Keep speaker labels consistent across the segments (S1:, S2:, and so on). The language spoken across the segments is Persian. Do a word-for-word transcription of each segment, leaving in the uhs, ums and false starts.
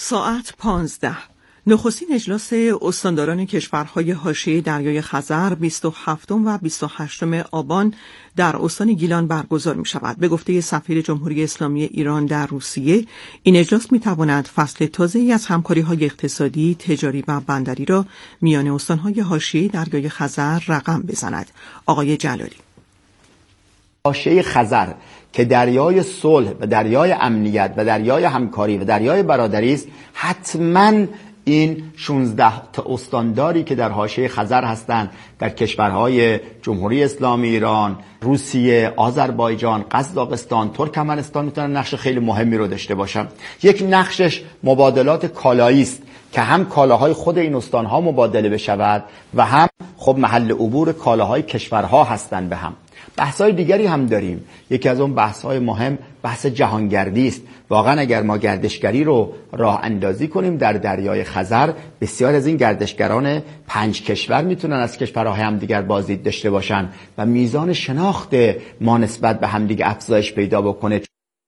S1: ساعت پانزده. نخستین اجلاس استانداران کشورهای حاشیه دریای خزر بیست و هفتم و بیست و هشتم آبان در استان گیلان برگزار می شود. به گفته سفیر جمهوری اسلامی ایران در روسیه، این اجلاس می تواند فصل تازه‌ای از همکاری‌های اقتصادی، تجاری و بندری را میان استانهای حاشیه دریای خزر رقم بزند. آقای جلالی:
S2: حاشیه خزر که دریای صلح و دریای امنیت و دریای همکاری و دریای برادری است، حتماً این شانزده تا استانداری که در حاشیه خزر هستند در کشورهای جمهوری اسلامی ایران، روسیه، آذربایجان، قزاقستان، ترکمنستان میتونن نقش خیلی مهمی رو داشته باشن. یک نقشش مبادلات کالایی است که هم کالاهای خود این استانها مبادله بشود و هم خب محل عبور کالاهای کشورها هستند به هم. بحث‌های دیگری هم داریم. یکی از اون بحث‌های مهم بحث جهانگردی است. واقعا اگر ما گردشگری رو راه اندازی کنیم در دریای خزر، بسیار از این گردشگران پنج کشور میتونن از کشورهای همدیگر بازدید داشته باشن و میزان شناخت ما نسبت به همدیگه افزایش پیدا بکنه.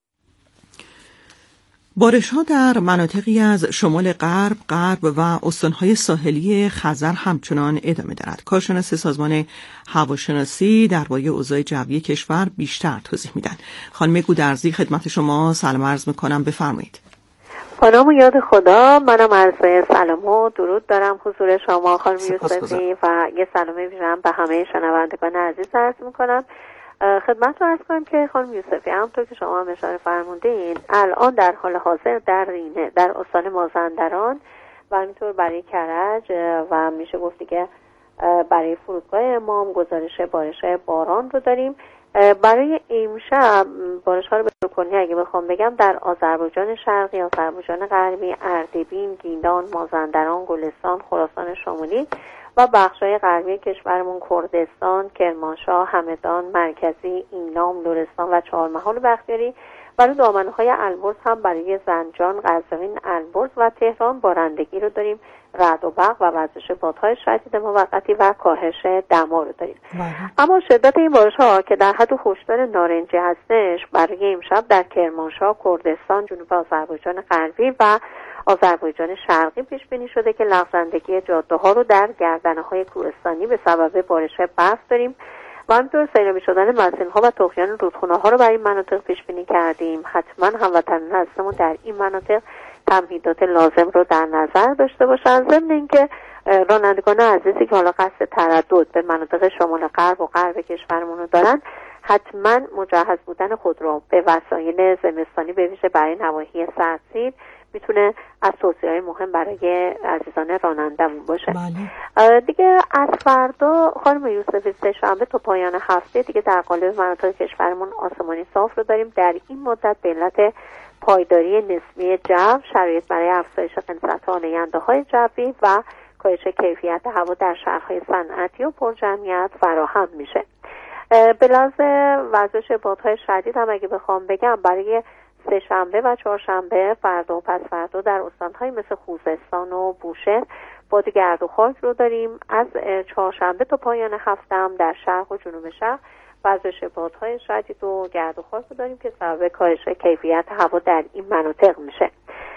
S1: بارش‌ها در مناطقی از شمال غرب، غرب و استان‌های ساحلی خزر همچنان ادامه دارد. کارشناس سازمان هواشناسی درباره اوضاع جوی کشور بیشتر توضیح میدن. خانم گودرزی، خدمت شما سلام عرض میکنم، بفرمایید.
S3: با نام و یاد خدا، منم عرض سلام و درود دارم حضور شما خانم یوسفی و یه سلام ویژه‌ام به همه شنوندگان عزیز عرض میکنم. خدمت رو عرض کنم که خانم یوسفی، همونطور که شما هم اشاره فرمودین، الان در حال حاضر در رینه، در استان مازندران و همینطور برای کرج و میشه گفت دیگه برای فرودگاه امام گزارش بارش باران رو داریم. برای امشب بارش ها رو به طور کلی اگه بخوام بگم، در آذربایجان شرقی، آذربایجان غربی، اردبیل، گیلان، مازندران، گلستان، خراسان شمالی و بخش‌های غربی کشورمون، کردستان، کرمانشاه، همدان، مرکزی، اینام، لرستان و چهارمحال بختیاری، برای دامنه‌های البرز هم برای زنجان، قزوین، البرز و تهران بارندگی رو داریم. رعد و برق و وزش بادهای شدید موقتی و کاهش دما رو داریم. اما شدت این بارش‌ها که در حد هشدار نارنجی هستش، برای امشب در کرمانشاه، کردستان، جنوب آذربایجان غربی و آذربایجان شرقی پیش بینی شده که لغزندگی جاده‌ها رو در گردنه‌های کوهستانی به سبب بارش برف داریم و همینطور سیلابی شدن مسیل‌ها و طغیان رودخونه‌ها رو برای این مناطق پیش بینی کردیم. حتما هموطنان عزیزمون در این مناطق تمهیدات لازم رو در نظر داشته باشن. ضمن اینکه رانندگان عزیزی که حالا قصد تردد به مناطق شمال غرب و غرب کشورمون رو دارن، حتما مجهز بودن خود رو به وسایل زمستانی به ویژه برای نواحی سردسیر میتونه از توصیه‌های مهم برای عزیزان رانندمون باشه. بله. دیگه از فردا خانم یوسفی، سه‌شنبه تا پایان هفته دیگه در قالب مناطق کشورمون آسمانی صاف رو داریم. در این مدت به علت پایداری نسبی جو، شرایط برای افزایش غلظت آلاینده‌های جوی و کاهش کیفیت هوا در شهرهای صنعتی و پرجمعیت فراهم میشه. به لحاظ وزش بادهای شدید هم اگه بخوام بگم، برای سه شنبه و چهارشنبه، فردا و پس فردا در استان‌های مثل خوزستان و بوشهر باد گرد و خاک رو داریم. از چهارشنبه تا پایان هفته هم در شرق و جنوب شرق وزش بادهای شدید و گرد و خاک رو داریم که سبب کاهش کیفیت هوا در این مناطق میشه.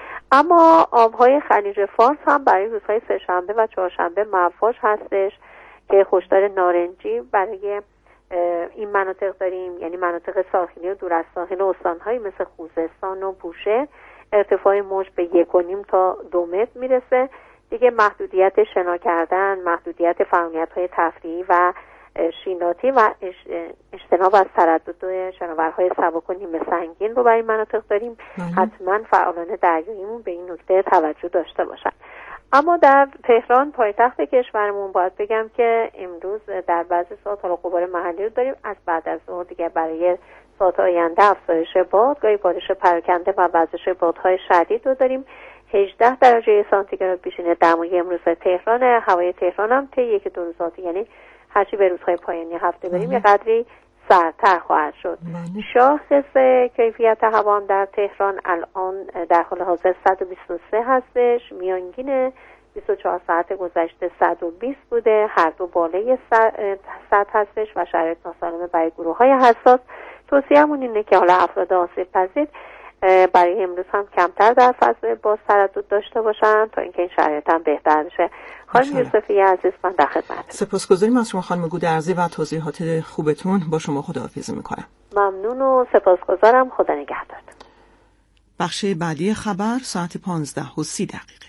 S3: اما آبهای خلیج فارس هم برای روزهای سه شنبه و چهارشنبه مواج هستش که هشدار نارنجی برای این مناطق داریم، یعنی مناطق ساحلی و دور از ساحل و استان‌هایی مثل خوزستان و بوشهر. ارتفاع موج به یک و نیم تا دو متر میرسه. دیگه محدودیت شنا کردن، محدودیت فعالیت‌های تفریحی و شیناتی و اجتناب از تردد شناورهای سبک و نیمه سنگین رو برای مناطق داریم. حتما فعالان دریاییمون به این نکته توجه داشته باشن. اما در تهران پایتخت کشورمون باید بگم که امروز در بعضی ساعت حالا غبار محلی رو داریم. از بعد از ظهر دیگه برای ساعت آینده افزایش باد، گاهی بارش پراکنده و وزش بادهای شدید رو داریم. هجده درجه سانتیگراد پیشینه دمای امروز تهران. هوای تهران هم طی یک دو روز، یعنی هرچی به روزهای پایانی هفته بریم یه قدری سردتر خواهد شد. شاخص کیفیت هوا در تهران الان در حال حاضر صد و بیست و سه هستش. میانگین بیست و چهار ساعت گذشته صد و بیست بوده. هر دو بالای صد هستش و شرایط ناسالمه برای گروه های حساس. توصیه‌مون اینه که حالا افراد آسیب پذیر برای امروز هم کمتر در فضای باز تردد داشته باشن تا اینکه این شرایط هم بهتر بشه. خانم یوسفی عزیز من در خدمتم.
S1: سپاسگزاریم از شما خانم گودرزی و توضیحات خوبتون. با شما خداحافظی میکنم.
S3: ممنون و سپاسگزارم. خدا نگهدارتون.
S1: بخش بعدی خبر ساعت پانزده و سی دقیقه.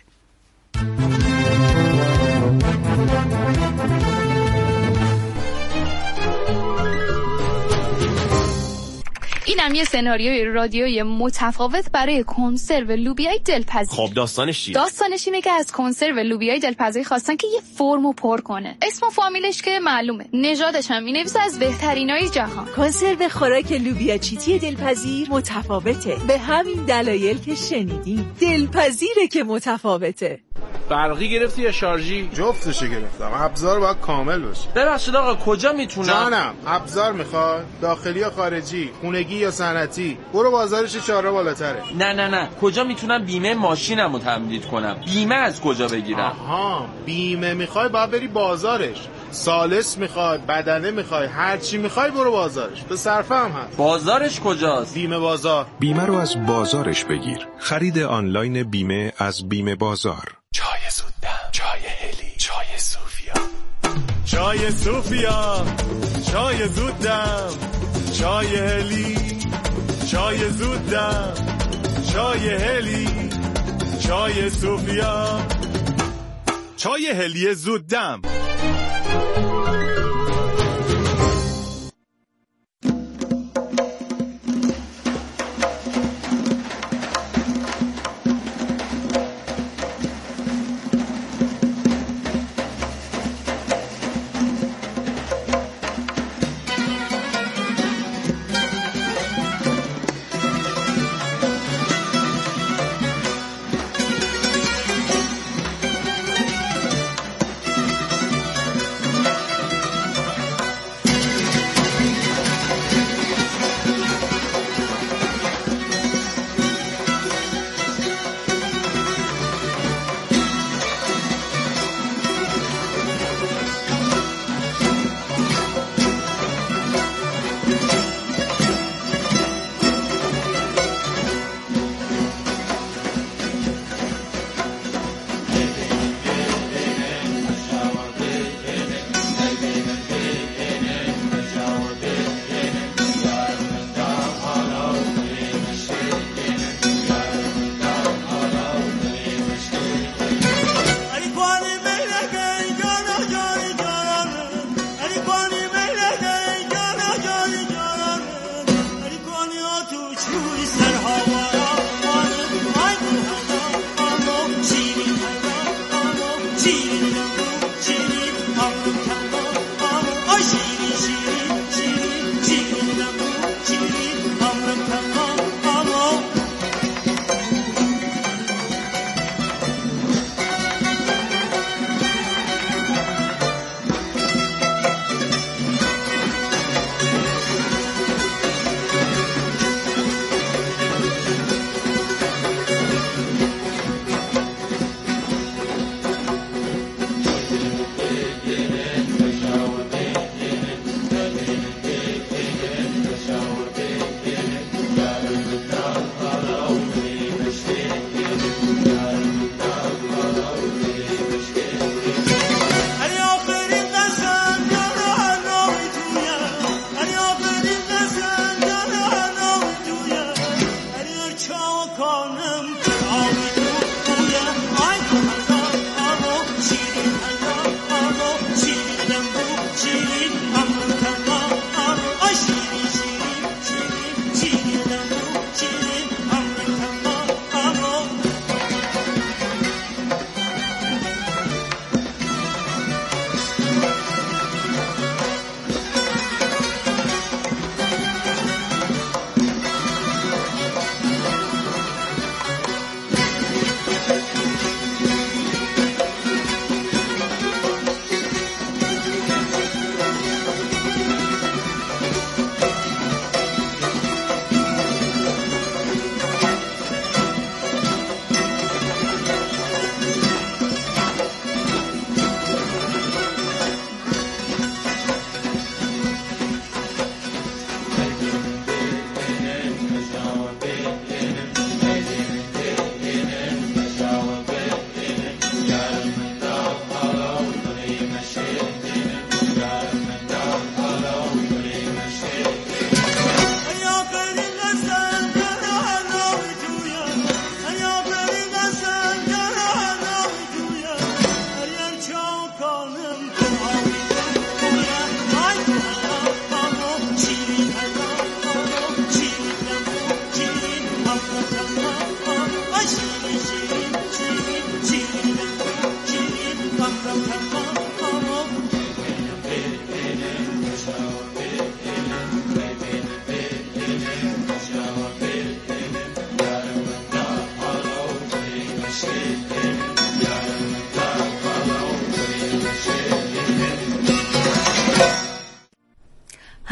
S4: اینم یه سناریوی رادیویی متفاوت برای کنسرو لوبیای دلپذیر.
S5: خب داستانش چیه؟
S4: داستانش اینه که از کنسرو لوبیای دلپذیر خواستن که یه فرمو پر کنه. اسم و فامیلش که معلومه. نژادش هم می‌نویسه از بهترینای جهان.
S6: کنسرو خوراک لوبیا چیتی دلپذیر متفاوته. به همین دلایل که شنیدین. دلپذیره که متفاوته.
S5: برقی گرفتی یا شارژی؟
S7: جفتشو گرفتم. ابزار باید کامل باشه.
S5: ببخشید آقا کجا میتونم؟
S7: جانم ابزار میخوای؟ داخلی یا خارجی؟ خونگی یا صنعتی؟ برو بازارش چهار بالاتره.
S5: نه نه نه کجا میتونم بیمه ماشینمو تمدید کنم؟ بیمه از کجا بگیرم؟
S7: آها بیمه میخوای باید بری بازارش. سالس میخوای، بدنه میخوای، هر چی میخوای برو بازارش. به صرفه هم هست.
S5: بازارش کجاست؟
S7: بیمه بازار.
S8: بیمه رو از بازارش بگیر. خرید آنلاین بیمه از بیمه بازار.
S9: چای زودم، چای هلی، چای صوفیا.
S10: چای صوفیا، چای زودم، چای هلی، چای زودم، چای هلی، چای صوفیا، چای هلی زودم.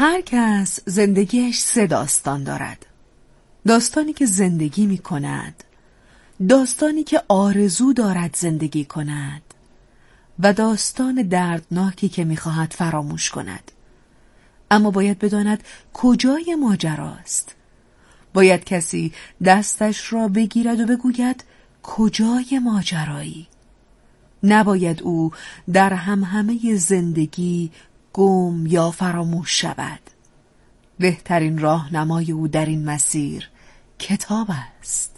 S11: هر کس زندگیش سه داستان دارد. داستانی که زندگی می کند، داستانی که آرزو دارد زندگی کند و داستان دردناکی که می خواهد فراموش کند. اما باید بداند کجای ماجراست. باید کسی دستش را بگیرد و بگوید کجای ماجرایی. نباید او در همهمه زندگی گم یا فراموش شود. بهترین راهنمای او در این مسیر کتاب است.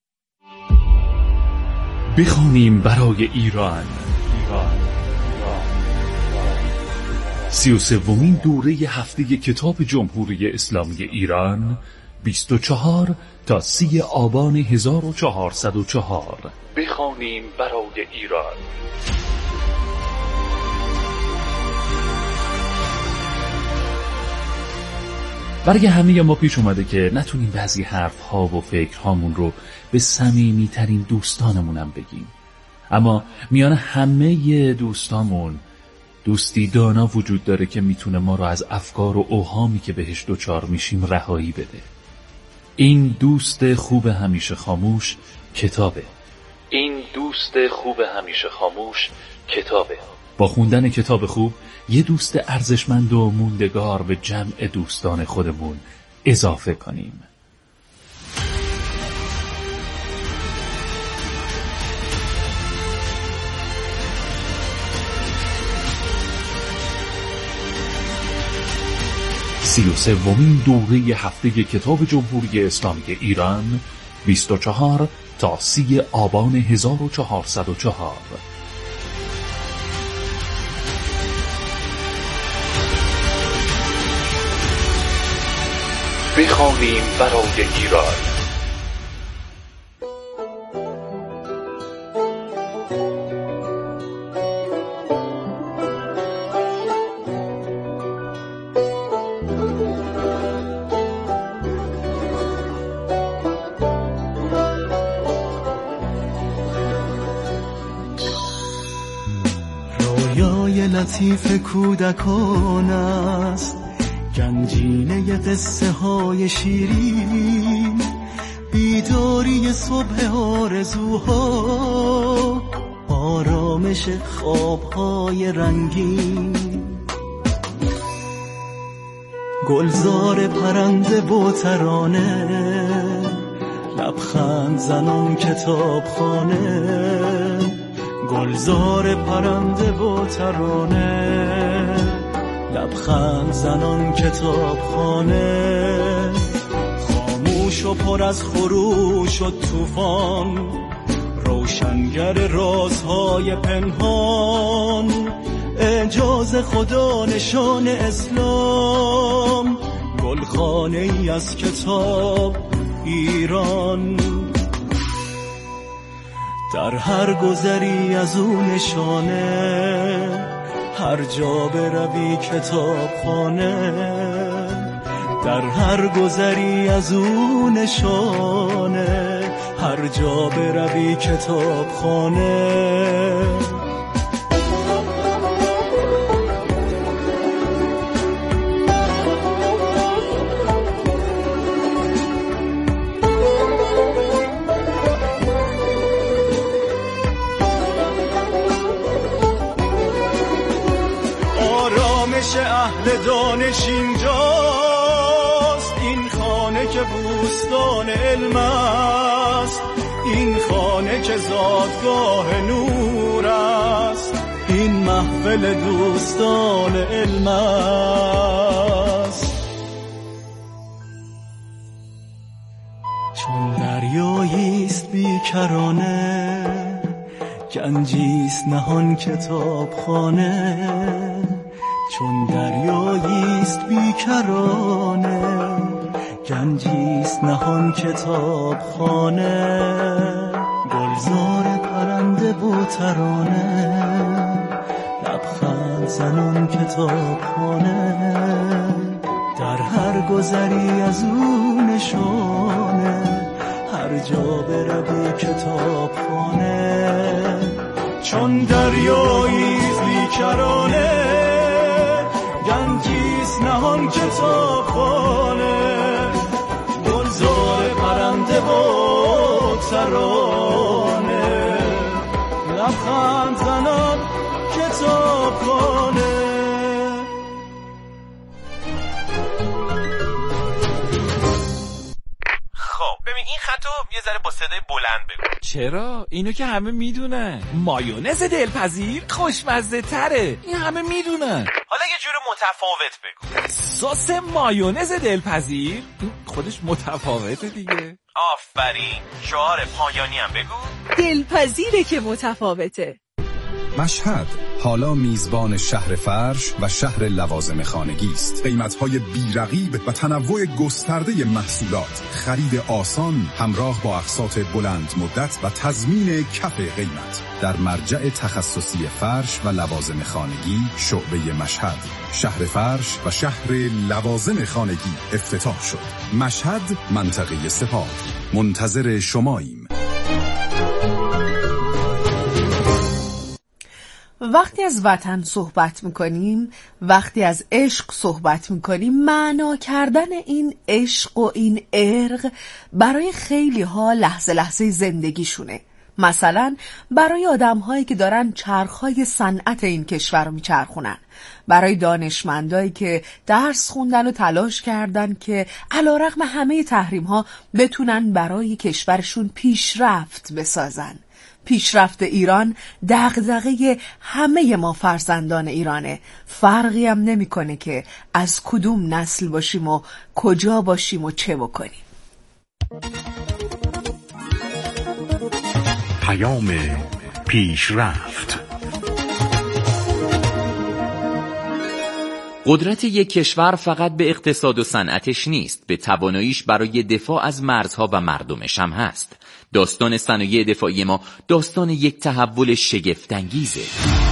S12: بخوانیم برای ایران. سی و سومین دوره هفته کتاب جمهوری اسلامی ایران، بیست و چهار تا سی آبان هزار و چهارصد و چهار. بخوانیم برای ایران. برای همه ما پیش اومده که نتونیم بعضی حرفها و فکرهامون رو به صمیمی‌ترین دوستانمونم بگیم، اما میان همه دوستامون دوستی دانا وجود داره که میتونه ما رو از افکار و اوهامی که بهش دوچار میشیم رهایی بده. این دوست خوب همیشه خاموش کتابه. این دوست خوب همیشه خاموش کتابه. با خوندن کتاب خوب یه دوست ارزشمند و موندگار به جمع دوستان خودمون اضافه کنیم. سی و سومین دوره هفته کتاب جمهوری اسلامی ایران، بیست و چهار تا سی آبان هزار و چهارصد و چهار. بخوانیم برای ایران.
S13: رویای لطیف کودکان است، گنجینه قصه های شیرین، بیداری صبح آرزوها، آرامش خوابهای رنگین، گلزار پرنده و ترانه، لبخند زنان کتابخانه، گلزار پرنده و ترانه، لبخند زنان کتابخانه، خاموش و پر از خروش و طوفان، روشنگر رازهای پنهان، اعجاز خدا نشان اسلام، گلخانه ای از کتاب ایران. در هر گذری از او نشانه، هر جا بروی کتابخانه، در هر گذری از او نشانه، هر جا بروی کتابخانه. اهل دانش اینجاست، این خانه که بوستان علم است، این خانه که زادگاه نور است، این محفل دوستان علم است. چون دریاییست بیکرانه، گنجیست نهان کتابخانه، چون دریاییست بیکرانه، گنجیست نهان کتابخانه، گلزار پرنده و ترانه، لبخند زنان کتابخانه، در هر گذری از او نشانه، هر جا بروی کتابخانه. چون دریاییست بیکرانه، گنجیست نهان کتابخانه، گلزار پرنده و ترانه، لبخند زنان کتابخانه.
S14: ببین این خطو یه ذره با صدای بلند بگو.
S5: چرا؟ اینو که همه میدونن. مایونز دلپذیر خوشمزه تره، این همه میدونن.
S14: حالا یه جور متفاوت بگو.
S5: سس مایونز دلپذیر خودش متفاوته دیگه.
S14: آفرین، شعار پایانی هم بگو.
S6: دلپذیره که متفاوته.
S15: مشهد حالا میزبان شهر فرش و شهر لوازم خانگی است. قیمت‌های بی‌رقیب و تنوع گسترده محصولات، خرید آسان همراه با اقساط بلند مدت و تضمین کف قیمت در مرجع تخصصی فرش و لوازم خانگی شعبه مشهد. شهر فرش و شهر لوازم خانگی افتتاح شد. مشهد، منطقه سپاه. منتظر شماییم.
S11: وقتی از وطن صحبت میکنیم، وقتی از عشق صحبت میکنیم، معنا کردن این عشق و این ارق برای خیلی ها لحظه لحظه زندگیشونه. مثلا برای آدم هایی که دارن چرخهای صنعت این کشور رو میچرخونن، برای دانشمندایی که درس خوندن و تلاش کردن که علیرغم همه تحریم ها بتونن برای کشورشون پیشرفت بسازن. پیشرفت ایران دغدغه همه ما فرزندان ایرانه. فرقی هم نمیکنه که از کدوم نسل باشیم و کجا باشیم و چه بکنیم.
S8: پیام پیشرفت.
S16: قدرت یک کشور فقط به اقتصاد و صنعتش نیست، به تواناییش برای دفاع از مرزها و مردمش هم هست. داستان صنایع دفاعی ما داستان یک تحول شگفت‌انگیزه.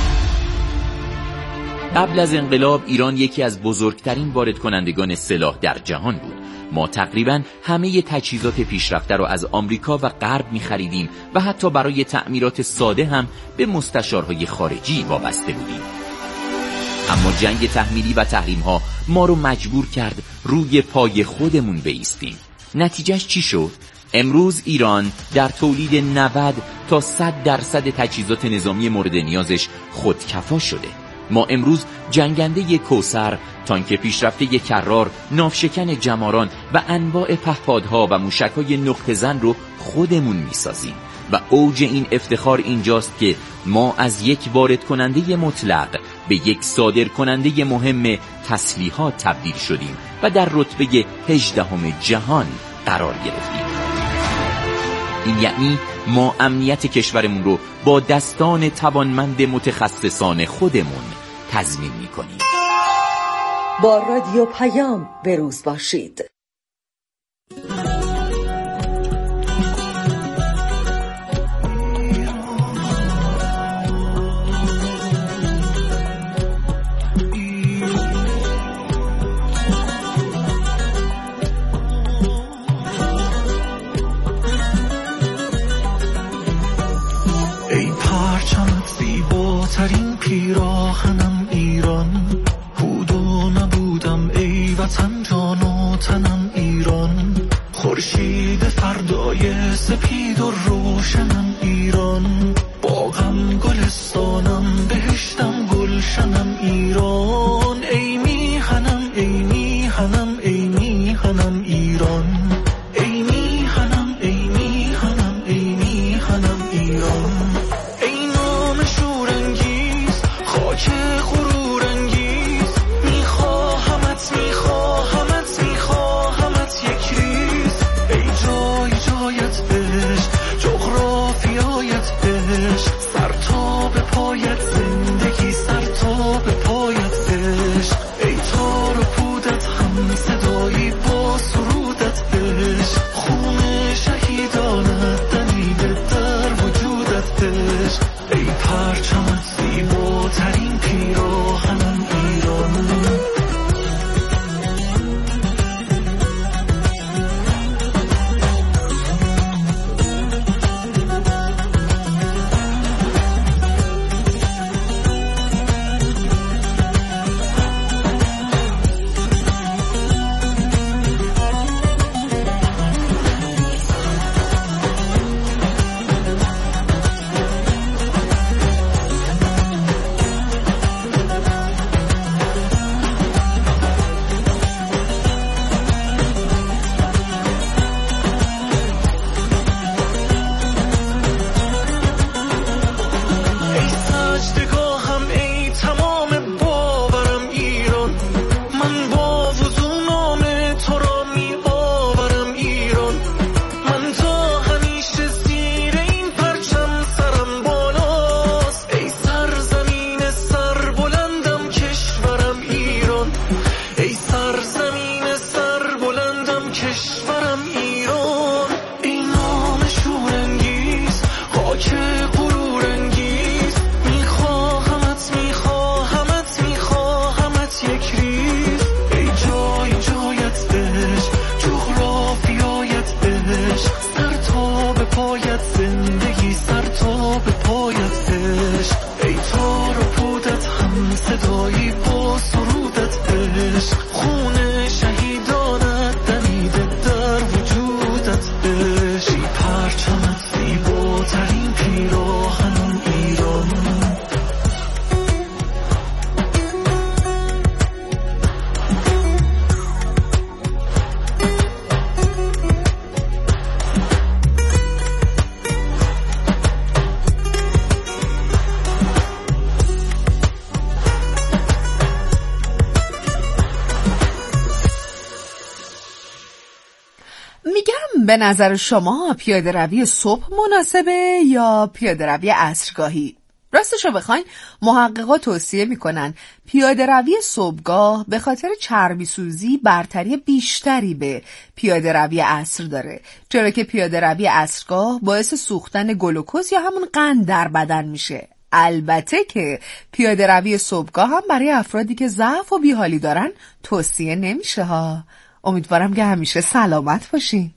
S16: قبل از انقلاب ایران یکی از بزرگترین وارد کنندگان سلاح در جهان بود. ما تقریباً همه تجهیزات پیشرفته رو از آمریکا و غرب می‌خریدیم و حتی برای تعمیرات ساده هم به مستشارهای خارجی وابسته بودیم. اما جنگ تحمیلی و تحریم‌ها ما رو مجبور کرد روی پای خودمون بایستیم. نتیجهش چی شد؟ امروز ایران در تولید نود تا صد درصد تجهیزات نظامی مورد نیازش خودکفا شده. ما امروز جنگنده کوثر، تانک پیشرفته کرار، ناوشکن جماران و انواع پهپادها و موشک‌های نقطه زن رو خودمون می‌سازیم و اوج این افتخار اینجاست که ما از یک وارد کننده مطلق به یک صادر کننده مهم تسلیحات تبدیل شدیم و در رتبه هجدهم جهان قرار گرفتیم. این یعنی ما امنیت کشورمون رو با دستان توانمند متخصصان خودمون تضمین می‌کنیم.
S17: با رادیو پیام به روز باشید.
S13: ترین پیراهنم ایران، بود و نبودم ای وطن، جان و تنم ایران، خورشید فردای سپید و روشنم ایران، باغم گلستانم، بهشتم گلشنم ایران، ای میهنم ای میهنم ای میهنم ایران، ای میهنم ای میهنم ای میهنم ایران، خاک غرور انگیز، میخواهمت میخواهمت میخواهمت یک ریز، ای جای جایت عشق، جغرافیایت عشق، سر تا به پایت زندگی، سر تا به پایت عشق. هم ایران، این نام شورانگیز، خاک غرورانگیز، میخواهمت میخواهمت میخواهمت یک ریز، ای جای جایت عشق، جغرافیایت عشق، سر تا به پایت زندگی، سر تا به پایت عشق، ای تار و پودت هم صدایی با سرودت عشق، خون شهیدانت دمیده در وجودت عشق، ای پرچمت زیباترین پیراهن ایران.
S11: میگم به نظر شما پیاده روی صبح مناسبه یا پیاده روی عصرگاهی؟ راستشو بخواین محققا توصیه میکنن پیاده روی صبحگاه به خاطر چربی سوزی برتری بیشتری به پیاده روی عصر داره، چرا که پیاده روی عصرگاه باعث سوختن گلوکوز یا همون قند در بدن میشه. البته که پیاده روی صبحگاه هم برای افرادی که ضعف و بیحالی دارن توصیه نمیشه ها. امیدوارم که همیشه سلامت باشین.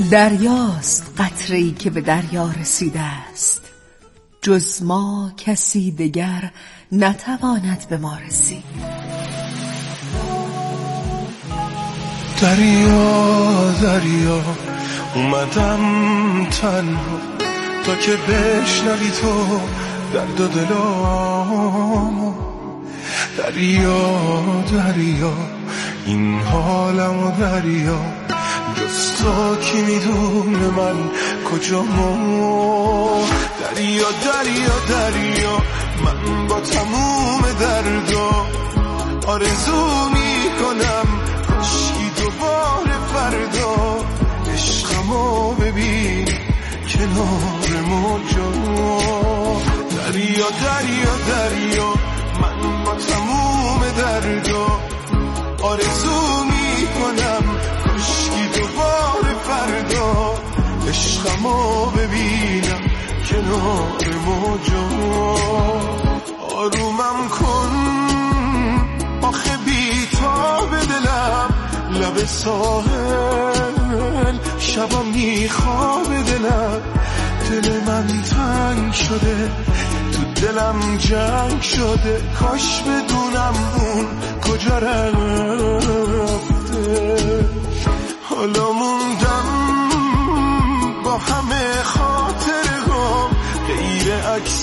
S11: دریاست قطره‌ای که به دریا رسیده است، جز ما کسی دگر نتواند به ما رسید.
S10: دریا دریا اومدم تنها تا که بشنوی تو درد و دلامو. دریا دریا این حالمو دریا، جز تو کی میدونه من کجامو. دریا دریا دریا من با تموم دردا آرزو میکنم کاشکی دوباره فردا عشقمو ببین کنار موجا. دریا دریا دریا من با تموم دردا آرزو میکنم کاشکی دوباره فردا عشقمو ببینم کنار موجا. آرومم کن آخه بی‌تاب دلم لب ساحل، شبا میخواب دلم، دل من تنگ شده تو دلم جنگ شده، کاش بدونم اون کجا رفته. حالا موندم با همه خاطرهام غیر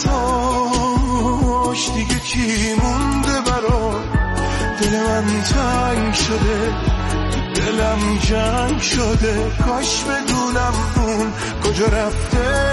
S10: عکساش، دیگه چی مونده برام؟ دل من تنگ شده دلم جنگ شده، کاش بدونم اون کجا رفته.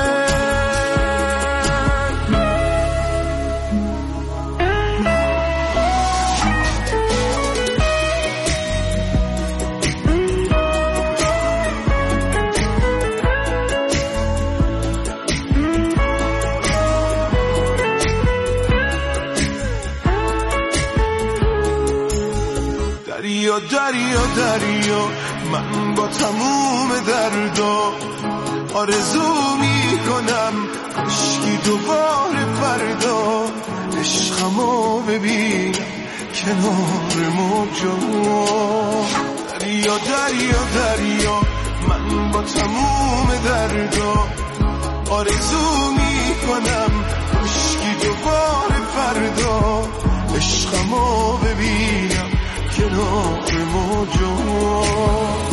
S10: دریا دریا دریا من با تموم دردا آرزو میکنم کاشکی دوباره فردا عشقمو ببینم کنار موجا. دریا دریا دریا من با تموم دردا آرزو میکنم کاشکی دوباره فردا عشقمو ببینم کنار موجا.